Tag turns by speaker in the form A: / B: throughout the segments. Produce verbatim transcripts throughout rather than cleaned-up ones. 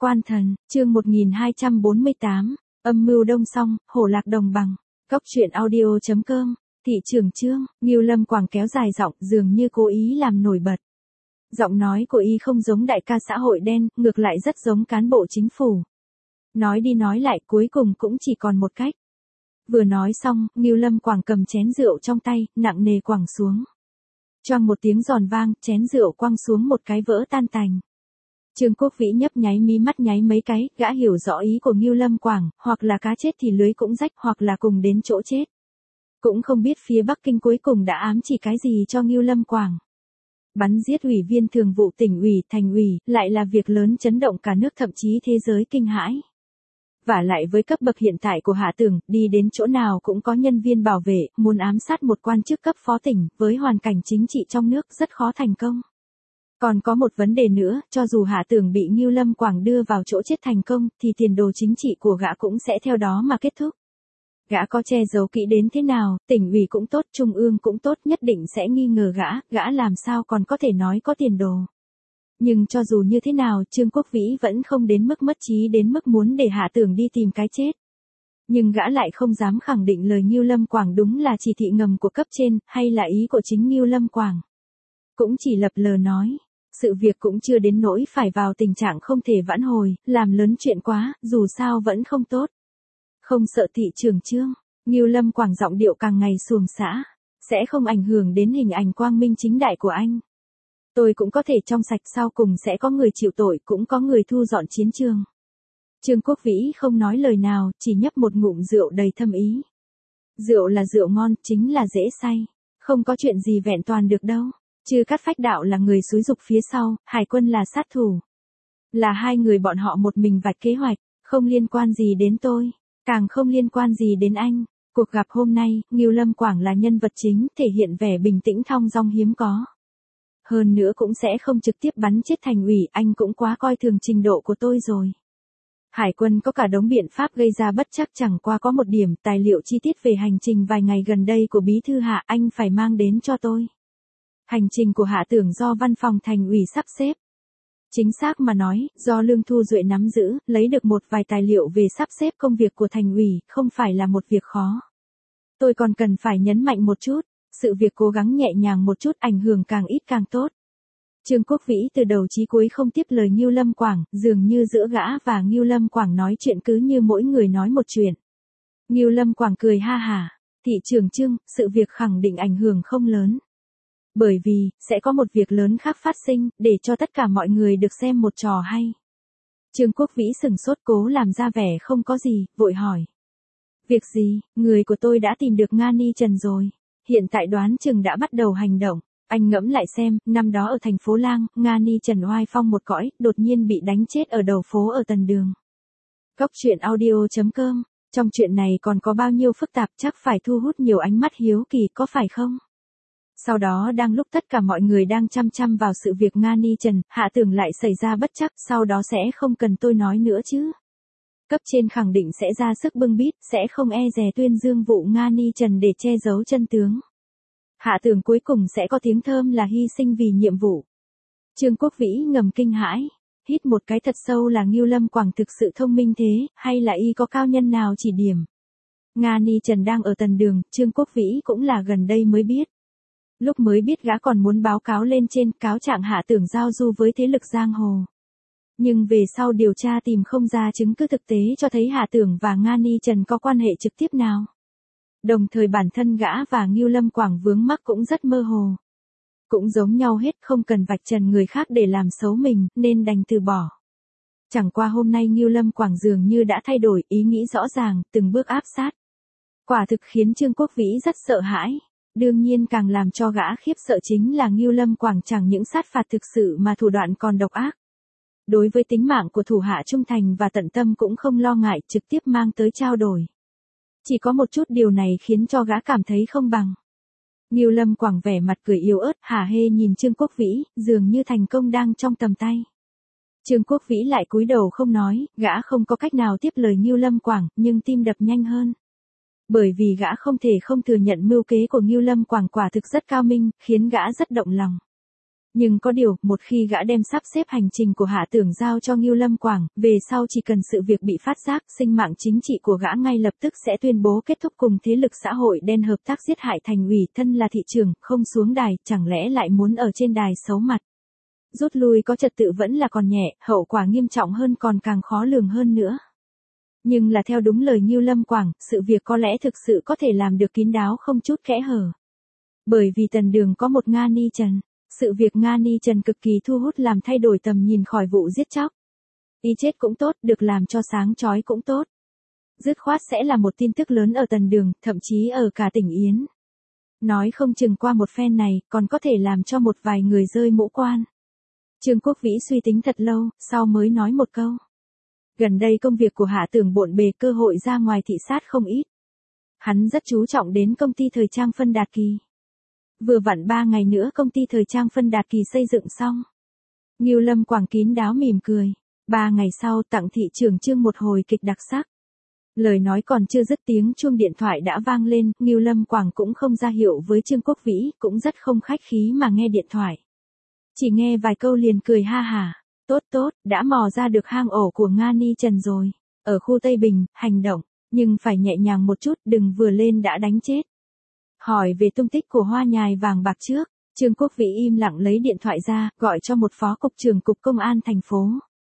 A: Quan thần, chương một nghìn hai trăm bốn mươi tám, âm mưu đông song, hổ lạc đồng bằng. Cốc truyện audio chấm com, thị trưởng Trương, Ngưu Lâm Quảng kéo dài giọng, dường như cố ý làm nổi bật. Giọng nói của y không giống đại ca xã hội đen, ngược lại rất giống cán bộ chính phủ. Nói đi nói lại cuối cùng cũng chỉ còn một cách. Vừa nói xong, Ngưu Lâm Quảng cầm chén rượu trong tay, nặng nề quẳng xuống. Choang một tiếng giòn vang, chén rượu quăng xuống một cái vỡ tan tành. Trương Quốc Vĩ nhấp nháy mí mắt nháy mấy cái, gã hiểu rõ ý của Ngưu Lâm Quảng, hoặc là cá chết thì lưới cũng rách, hoặc là cùng đến chỗ chết. Cũng không biết phía Bắc Kinh cuối cùng đã ám chỉ cái gì cho Ngưu Lâm Quảng. Bắn giết ủy viên thường vụ tỉnh ủy, thành ủy, lại là việc lớn chấn động cả nước thậm chí thế giới kinh hãi. Vả lại với cấp bậc hiện tại của Hạ Tường, đi đến chỗ nào cũng có nhân viên bảo vệ, muốn ám sát một quan chức cấp phó tỉnh, với hoàn cảnh chính trị trong nước rất khó thành công. Còn có một vấn đề nữa, cho dù Hạ Tường bị Ngưu Lâm Quảng đưa vào chỗ chết thành công, thì tiền đồ chính trị của gã cũng sẽ theo đó mà kết thúc. Gã có che giấu kỹ đến thế nào, tỉnh ủy cũng tốt, trung ương cũng tốt, nhất định sẽ nghi ngờ gã, gã làm sao còn có thể nói có tiền đồ. Nhưng cho dù như thế nào, Trương Quốc Vĩ vẫn không đến mức mất trí đến mức muốn để Hạ Tường đi tìm cái chết. Nhưng gã lại không dám khẳng định lời Ngưu Lâm Quảng đúng là chỉ thị ngầm của cấp trên, hay là ý của chính Ngưu Lâm Quảng. Cũng chỉ lập lờ nói, sự việc cũng chưa đến nỗi phải vào tình trạng không thể vãn hồi, làm lớn chuyện quá, dù sao vẫn không tốt. Không sợ thị trưởng Trương, Ngưu Lâm Quảng giọng điệu càng ngày xuồng xã, sẽ không ảnh hưởng đến hình ảnh quang minh chính đại của anh. Tôi cũng có thể trong sạch, sau cùng sẽ có người chịu tội, cũng có người thu dọn chiến trường. Trương Quốc Vĩ không nói lời nào, chỉ nhấp một ngụm rượu đầy thâm ý. Rượu là rượu ngon, chính là dễ say. Không có chuyện gì vẹn toàn được đâu. Chư Cát Phách Đạo là người xúi dục phía sau, Hải Quân là sát thủ. Là hai người bọn họ một mình vạch kế hoạch, không liên quan gì đến tôi, càng không liên quan gì đến anh. Cuộc gặp hôm nay, Ngưu Lâm Quảng là nhân vật chính, thể hiện vẻ bình tĩnh thong dong hiếm có. Hơn nữa cũng sẽ không trực tiếp bắn chết thành ủy, anh cũng quá coi thường trình độ của tôi rồi. Hải Quân có cả đống biện pháp gây ra bất trắc, chẳng qua có một điểm, tài liệu chi tiết về hành trình vài ngày gần đây của Bí thư Hạ anh phải mang đến cho tôi. Hành trình của Hạ Tưởng do văn phòng thành ủy sắp xếp. Chính xác mà nói, do Lương Thu Duệ nắm giữ, lấy được một vài tài liệu về sắp xếp công việc của thành ủy, không phải là một việc khó. Tôi còn cần phải nhấn mạnh một chút, sự việc cố gắng nhẹ nhàng một chút, ảnh hưởng càng ít càng tốt. Trương Quốc Vĩ từ đầu chí cuối không tiếp lời Ngưu Lâm Quảng, dường như giữa gã và Ngưu Lâm Quảng nói chuyện cứ như mỗi người nói một chuyện. Ngưu Lâm Quảng cười ha hả, thị trưởng Trương, sự việc khẳng định ảnh hưởng không lớn. Bởi vì, sẽ có một việc lớn khác phát sinh, để cho tất cả mọi người được xem một trò hay. Trương Quốc Vĩ sừng sốt cố làm ra vẻ không có gì, vội hỏi. Việc gì, người của tôi đã tìm được Nga Ni Trần rồi. Hiện tại đoán chừng đã bắt đầu hành động. Anh ngẫm lại xem, năm đó ở thành phố Lang, Nga Ni Trần oai phong một cõi, đột nhiên bị đánh chết ở đầu phố ở Tần Đường. Cốc truyện audio chấm com, trong chuyện này còn có bao nhiêu phức tạp, chắc phải thu hút nhiều ánh mắt hiếu kỳ, có phải không? Sau đó đang lúc tất cả mọi người đang chăm chăm vào sự việc Nga Ni Trần, Hạ Tưởng lại xảy ra bất trắc, sau đó sẽ không cần tôi nói nữa chứ. Cấp trên khẳng định sẽ ra sức bưng bít, sẽ không e dè tuyên dương vụ Nga Ni Trần để che giấu chân tướng. Hạ Tưởng cuối cùng sẽ có tiếng thơm là hy sinh vì nhiệm vụ. Trương Quốc Vĩ ngầm kinh hãi, hít một cái thật sâu là Ngưu Lâm Quảng thực sự thông minh thế, hay là y có cao nhân nào chỉ điểm. Nga Ni Trần đang ở Tần Đường, Trương Quốc Vĩ cũng là gần đây mới biết. Lúc mới biết gã còn muốn báo cáo lên trên, cáo trạng Hạ Tưởng giao du với thế lực giang hồ. Nhưng về sau điều tra tìm không ra chứng cứ thực tế cho thấy Hạ Tưởng và Nga Ni Trần có quan hệ trực tiếp nào. Đồng thời bản thân gã và Ngưu Lâm Quảng vướng mắc cũng rất mơ hồ. Cũng giống nhau hết, không cần vạch trần người khác để làm xấu mình, nên đành từ bỏ. Chẳng qua hôm nay Ngưu Lâm Quảng dường như đã thay đổi, ý nghĩ rõ ràng, từng bước áp sát. Quả thực khiến Trương Quốc Vĩ rất sợ hãi. Đương nhiên càng làm cho gã khiếp sợ chính là Ngưu Lâm Quảng chẳng những sát phạt thực sự mà thủ đoạn còn độc ác. Đối với tính mạng của thủ hạ trung thành và tận tâm cũng không lo ngại, trực tiếp mang tới trao đổi. Chỉ có một chút điều này khiến cho gã cảm thấy không bằng. Ngưu Lâm Quảng vẻ mặt cười yếu ớt, hả hê nhìn Trương Quốc Vĩ, dường như thành công đang trong tầm tay. Trương Quốc Vĩ lại cúi đầu không nói, gã không có cách nào tiếp lời Ngưu Lâm Quảng, nhưng tim đập nhanh hơn. Bởi vì gã không thể không thừa nhận mưu kế của Ngưu Lâm Quảng quả thực rất cao minh, khiến gã rất động lòng. Nhưng có điều, một khi gã đem sắp xếp hành trình của Hạ Tưởng giao cho Ngưu Lâm Quảng, về sau chỉ cần sự việc bị phát giác, sinh mạng chính trị của gã ngay lập tức sẽ tuyên bố kết thúc cùng thế lực xã hội đen hợp tác giết hại thành ủy, thân là thị trưởng, không xuống đài, chẳng lẽ lại muốn ở trên đài xấu mặt. Rút lui có trật tự vẫn là còn nhẹ, hậu quả nghiêm trọng hơn còn càng khó lường hơn nữa. Nhưng là theo đúng lời Ngưu Lâm Quảng, sự việc có lẽ thực sự có thể làm được kín đáo không chút kẽ hở. Bởi vì Tần Đường có một Nga Ni Trần. Sự việc Nga Ni Trần cực kỳ thu hút làm thay đổi tầm nhìn khỏi vụ giết chóc. Y chết cũng tốt, được làm cho sáng chói cũng tốt. Dứt khoát sẽ là một tin tức lớn ở Tần Đường, thậm chí ở cả tỉnh Yến. Nói không chừng qua một phen này, còn có thể làm cho một vài người rơi mũ quan. Trương Quốc Vĩ suy tính thật lâu, sau mới nói một câu. Gần đây công việc của Hạ Tưởng bộn bề, cơ hội ra ngoài thị sát không ít. Hắn rất chú trọng đến công ty thời trang Phân Đạt Kỳ. Vừa vặn ba ngày nữa công ty thời trang Phân Đạt Kỳ xây dựng xong. Ngưu Lâm Quảng kín đáo mỉm cười. Ba ngày sau tặng thị trưởng Trương một hồi kịch đặc sắc. Lời nói còn chưa dứt tiếng chuông điện thoại đã vang lên, Ngưu Lâm Quảng cũng không ra hiệu với Trương Quốc Vĩ, cũng rất không khách khí mà nghe điện thoại. Chỉ nghe vài câu liền cười ha hả. Tốt tốt, đã mò ra được hang ổ của Nga Ni Trần rồi. Ở khu Tây Bình, hành động, nhưng phải nhẹ nhàng một chút, đừng vừa lên đã đánh chết. Hỏi về tung tích của Hoa Nhài Vàng Bạc trước, Trương Quốc Vĩ im lặng lấy điện thoại ra, gọi cho một phó cục trưởng cục công an thành phố.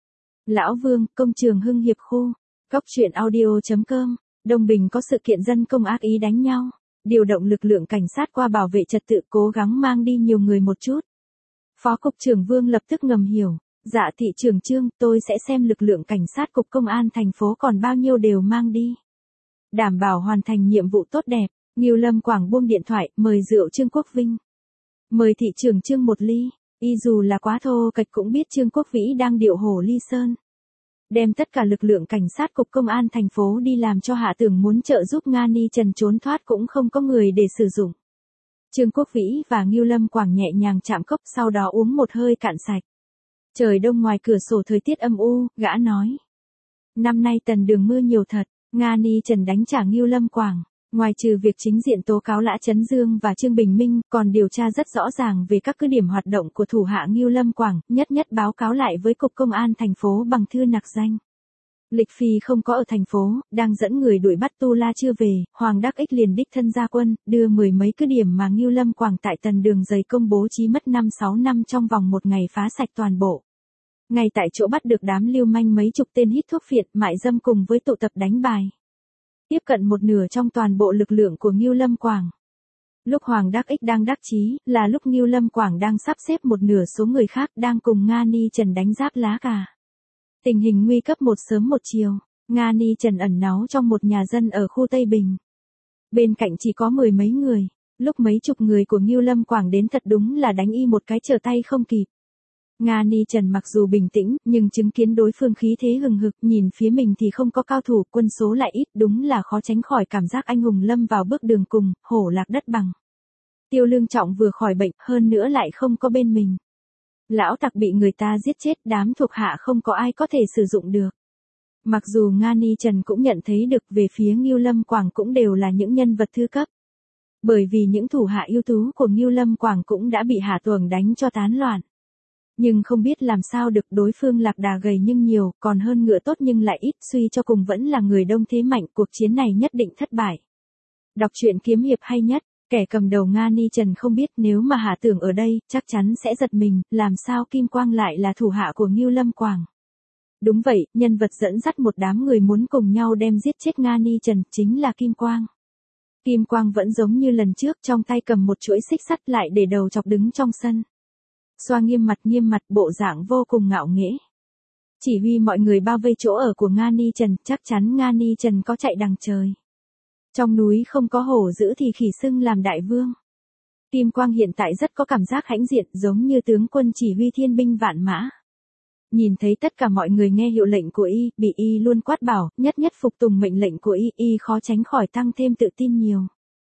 A: Lão Vương, công trường Hưng Hiệp khu, cóc truyện audio chấm com, Đông Bình có sự kiện dân công ác ý đánh nhau, điều động lực lượng cảnh sát qua bảo vệ trật tự, cố gắng mang đi nhiều người một chút. Phó cục trưởng Vương lập tức ngầm hiểu, dạ thị trưởng Trương, tôi sẽ xem lực lượng cảnh sát cục công an thành phố còn bao nhiêu đều mang đi. Đảm bảo hoàn thành nhiệm vụ tốt đẹp. Ngưu Lâm Quảng buông điện thoại, mời rượu Trương Quốc Vinh. Mời thị trưởng Trương một ly, y dù là quá thô kệch cũng biết Trương Quốc Vĩ đang điệu hổ ly sơn. Đem tất cả lực lượng cảnh sát cục công an thành phố đi làm cho Hạ Tưởng muốn trợ giúp Nga Ni Trần trốn thoát cũng không có người để sử dụng. Trương Quốc Vĩ và Ngưu Lâm Quảng nhẹ nhàng chạm cốc, sau đó uống một hơi cạn sạch. Trời đông ngoài cửa sổ thời tiết âm u, gã nói. Năm nay Tần Đường mưa nhiều thật, Nga Ni Trần đánh trả Ngưu Lâm Quảng. Ngoài trừ việc chính diện tố cáo Lã Chấn Dương và Trương Bình Minh, còn điều tra rất rõ ràng về các cứ điểm hoạt động của thủ hạ Ngưu Lâm Quảng, nhất nhất báo cáo lại với Cục Công an thành phố bằng thư nặc danh. Lịch Phi không có ở thành phố, đang dẫn người đuổi bắt Tu La chưa về, Hoàng Đắc Ích liền đích thân ra quân, đưa mười mấy cứ điểm mà Ngưu Lâm Quảng tại Tần Đường dày công bố trí mất năm sáu năm trong vòng một ngày phá sạch toàn bộ. Ngay tại chỗ bắt được đám lưu manh mấy chục tên hít thuốc phiện, mại dâm cùng với tụ tập đánh bài. Tiếp cận một nửa trong toàn bộ lực lượng của Ngưu Lâm Quảng. Lúc Hoàng Đắc Ích đang đắc chí, là lúc Ngưu Lâm Quảng đang sắp xếp một nửa số người khác đang cùng Nga Ni Trần đánh giáp lá cà. Tình hình nguy cấp một sớm một chiều, Nga Ni Trần ẩn náu trong một nhà dân ở khu Tây Bình. Bên cạnh chỉ có mười mấy người, lúc mấy chục người của Ngưu Lâm Quảng đến thật đúng là đánh y một cái trở tay không kịp. Nga Ni Trần mặc dù bình tĩnh, nhưng chứng kiến đối phương khí thế hừng hực, nhìn phía mình thì không có cao thủ, quân số lại ít, đúng là khó tránh khỏi cảm giác anh hùng lâm vào bước đường cùng, hổ lạc đất bằng. Tiêu Lương Trọng vừa khỏi bệnh, hơn nữa lại không có bên mình. Lão tặc bị người ta giết chết, đám thuộc hạ không có ai có thể sử dụng được. Mặc dù Nga Ni Trần cũng nhận thấy được về phía Ngưu Lâm Quảng cũng đều là những nhân vật thứ cấp. Bởi vì những thủ hạ ưu tú của Ngưu Lâm Quảng cũng đã bị Hạ Tuồng đánh cho tán loạn. Nhưng không biết làm sao được, đối phương lạc đà gầy nhưng nhiều, còn hơn ngựa tốt nhưng lại ít, suy cho cùng vẫn là người đông thế mạnh, cuộc chiến này nhất định thất bại. Đọc truyện kiếm hiệp hay nhất, kẻ cầm đầu Nga Ni Trần không biết nếu mà Hạ Tưởng ở đây, chắc chắn sẽ giật mình, làm sao Kim Quang lại là thủ hạ của Ngưu Lâm Quảng. Đúng vậy, nhân vật dẫn dắt một đám người muốn cùng nhau đem giết chết Nga Ni Trần, chính là Kim Quang. Kim Quang vẫn giống như lần trước, trong tay cầm một chuỗi xích sắt lại để đầu chọc đứng trong sân. Xoa nghiêm mặt nghiêm mặt, bộ dạng vô cùng ngạo nghễ. Chỉ huy mọi người bao vây chỗ ở của Nga Ni Trần, chắc chắn Nga Ni Trần có chạy đằng trời. Trong núi không có hổ dữ thì khỉ xưng làm đại vương. Kim Quang hiện tại rất có cảm giác hãnh diện, giống như tướng quân chỉ huy thiên binh vạn mã. Nhìn thấy tất cả mọi người nghe hiệu lệnh của y, bị y luôn quát bảo, nhất nhất phục tùng mệnh lệnh của y, y khó tránh khỏi tăng thêm tự tin nhiều.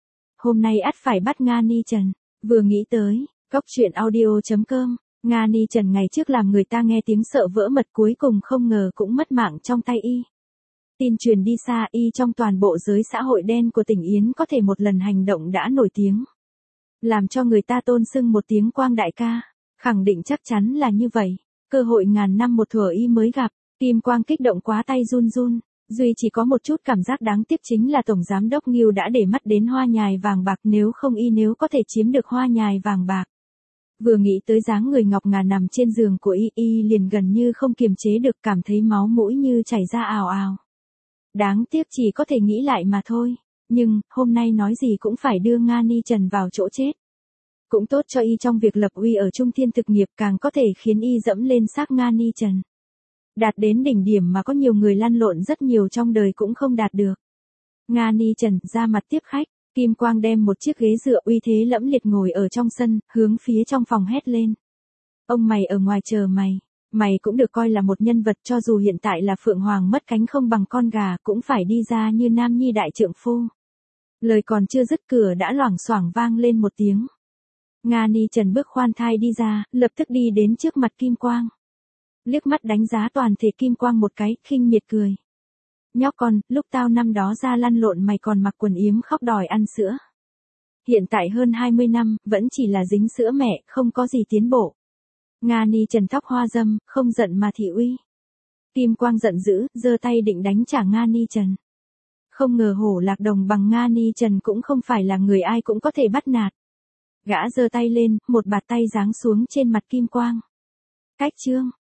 A: Hôm nay ắt phải bắt Nga Ni Trần, vừa nghĩ tới. Cóc truyện audio chấm com, Nga Ni Trần ngày trước làm người ta nghe tiếng sợ vỡ mật, cuối cùng không ngờ cũng mất mạng trong tay y. Tin truyền đi xa, y trong toàn bộ giới xã hội đen của tỉnh Yến có thể một lần hành động đã nổi tiếng. Làm cho người ta tôn xưng một tiếng Quang đại ca. Khẳng định chắc chắn là như vậy. Cơ hội ngàn năm một thuở y mới gặp. Kim Quang kích động quá tay run run. Duy chỉ có một chút cảm giác đáng tiếc chính là Tổng Giám Đốc Ngưu đã để mắt đến hoa nhài vàng bạc, nếu không y nếu có thể chiếm được hoa nhài vàng bạc. Vừa nghĩ tới dáng người ngọc ngà nằm trên giường của y, y liền gần như không kiềm chế được, cảm thấy máu mũi như chảy ra ào ào. Đáng tiếc chỉ có thể nghĩ lại mà thôi. Nhưng, hôm nay nói gì cũng phải đưa Nga Ni Trần vào chỗ chết. Cũng tốt cho y trong việc lập uy ở Trung Thiên thực nghiệp, càng có thể khiến y dẫm lên xác Nga Ni Trần. Đạt đến đỉnh điểm mà có nhiều người lăn lộn rất nhiều trong đời cũng không đạt được. Nga Ni Trần ra mặt tiếp khách, Kim Quang đem một chiếc ghế dựa uy thế lẫm liệt ngồi ở trong sân, hướng phía trong phòng hét lên. Ông mày ở ngoài chờ mày, mày cũng được coi là một nhân vật, cho dù hiện tại là Phượng Hoàng mất cánh không bằng con gà, cũng phải đi ra như nam nhi đại trượng phu. Lời còn chưa dứt cửa đã loảng xoảng vang lên một tiếng. Nga Ni Trần bước khoan thai đi ra, lập tức đi đến trước mặt Kim Quang. Liếc mắt đánh giá toàn thể Kim Quang một cái, khinh miệt cười. Nhóc con, lúc tao năm đó ra lăn lộn mày còn mặc quần yếm khóc đòi ăn sữa. Hiện tại hơn hai mươi năm, vẫn chỉ là dính sữa mẹ, không có gì tiến bộ. Nga Ni Trần tóc hoa dâm, không giận mà thị uy. Kim Quang giận dữ, giơ tay định đánh trả Nga Ni Trần. Không ngờ Hổ Lạc Đồng bằng Nga Ni Trần cũng không phải là người ai cũng có thể bắt nạt. Gã giơ tay lên, một bạt tay giáng xuống trên mặt Kim Quang. Cách chương.